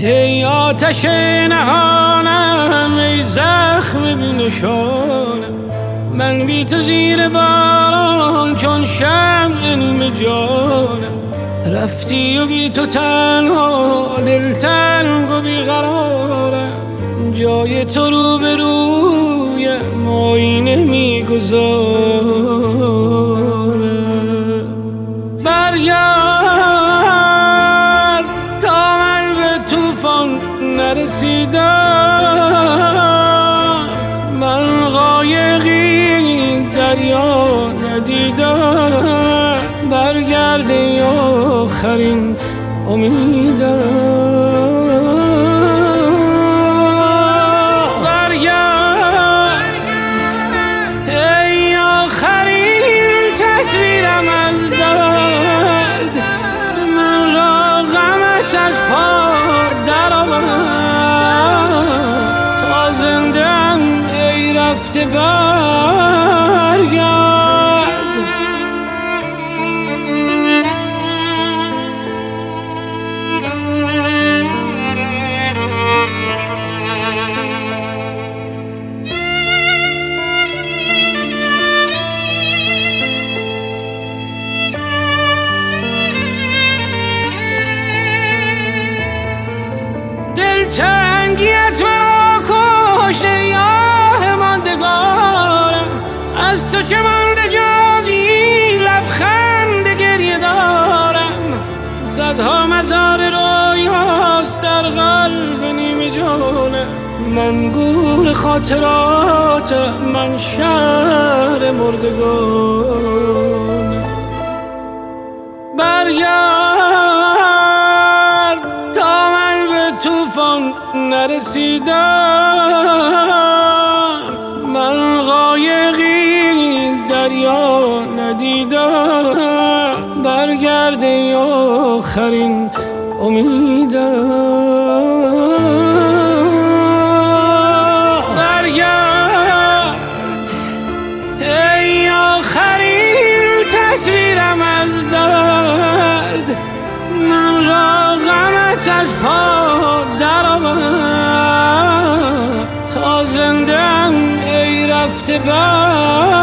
ای آتش نهانم، ای زخم بی نشانم، من بی تو زیر باران چون شمع نیمه جانم. رفتی و بی تو تنها دلتنگ و بیقرارم، جای تو رو به رویم آینه میگذارم. برگرد تا من به طوفان نرسیدم، من قایقی دریا ندیدم. برگرد ای آخرین امیدم، برگرد ای آخرین تصویرم از درد، من را غمش از پا درآورد. تا زنده‌ام ای رفته برگرد. دلتنگیت مرا کشت ای آه ماندگارم، از تو چه مانده جز این لبخند گریه دارم. صدها مزار رویاست در قلب نیمه جانم، من گور خاطراتم، من شهر مردگانم. برگرد تا من به طوفان نرسیدم، من قایقی دریا ندیدم. برگرد ای آخرین امیدم، برگرد ای آخرین تصویرم از درد، من را غمش از پا درآورد. تا زنده‌ام ای رفته برگرد.